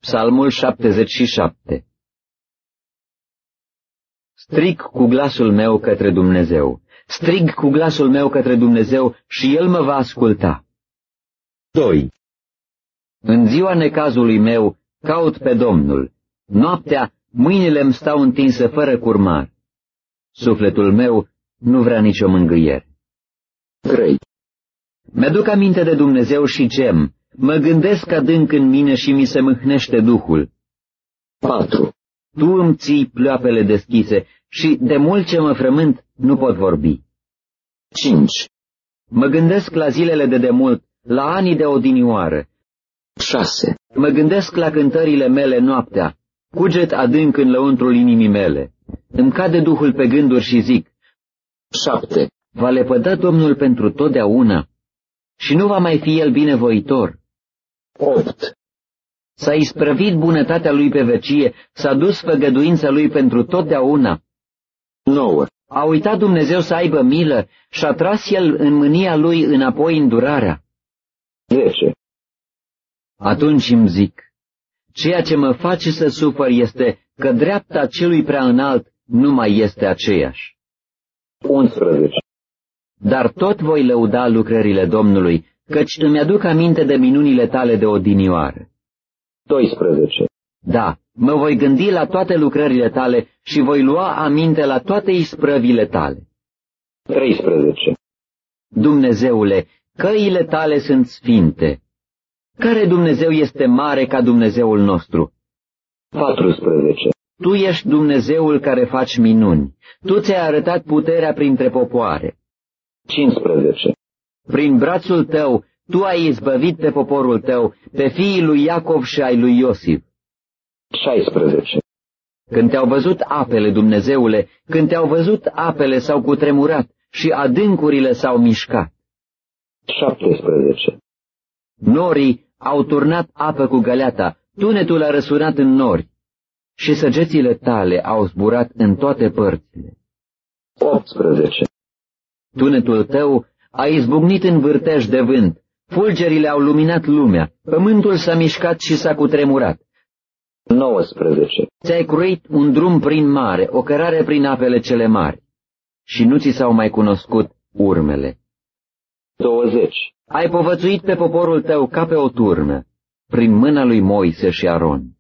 Psalmul 77. Strig cu glasul meu către Dumnezeu, strig cu glasul meu către Dumnezeu și El mă va asculta. 2. În ziua necazului meu caut pe Domnul, noaptea mâinile îmi stau întinse fără curmar. Sufletul meu nu vrea nicio mângâiere. 3. Mi-aduc aminte de Dumnezeu și gem, mă gândesc adânc în mine și mi se mâhnește Duhul. 4. Tu îmi ții pleoapele deschise și de mult ce mă frământ nu pot vorbi. 5. Mă gândesc la zilele de demult, la anii de odinioară. 6. Mă gândesc la cântările mele noaptea, cuget adânc în lăuntrul inimii mele. Îmi cade Duhul pe gânduri și zic. 7. Va lepăda Domnul pentru totdeauna și nu va mai fi El binevoitor. 8. S-a isprăvit bunătatea Lui pe vecie, s-a dus făgăduința Lui pentru totdeauna. 9. A uitat Dumnezeu să aibă milă și a tras El în mânia Lui înapoi îndurarea. 10. Atunci îmi zic, ceea ce mă face să sufăr este că dreapta celui prea înalt nu mai este aceeași. 11. Dar tot voi lăuda lucrările Domnului, căci îmi aduc aminte de minunile tale de odinioară. 12. Da, mă voi gândi la toate lucrările tale și voi lua aminte la toate isprăvile tale. 13. Dumnezeule, căile tale sunt sfinte. Care Dumnezeu este mare ca Dumnezeul nostru? 14. Tu ești Dumnezeul care faci minuni. Tu ți-ai arătat puterea printre popoare. 15. Prin brațul tău, tu ai izbăvit pe poporul tău, pe fiii lui Iacov și ai lui Iosif. 16. Când te-au văzut apele, Dumnezeule, când te-au văzut apele s-au cutremurat și adâncurile s-au mișcat. 17. Norii au turnat apă cu găleata, tunetul a răsunat în nori și săgețile tale au zburat în toate părțile. 18. Tunetul tău a izbucnit în vârtej de vânt, fulgerile au luminat lumea, pământul s-a mișcat și s-a cutremurat. 19. Ți-ai cruit un drum prin mare, o cărare prin apele cele mari, și nu ți s-au mai cunoscut urmele. 20. Ai povățuit pe poporul tău ca pe o turnă, prin mâna lui Moise și Aron.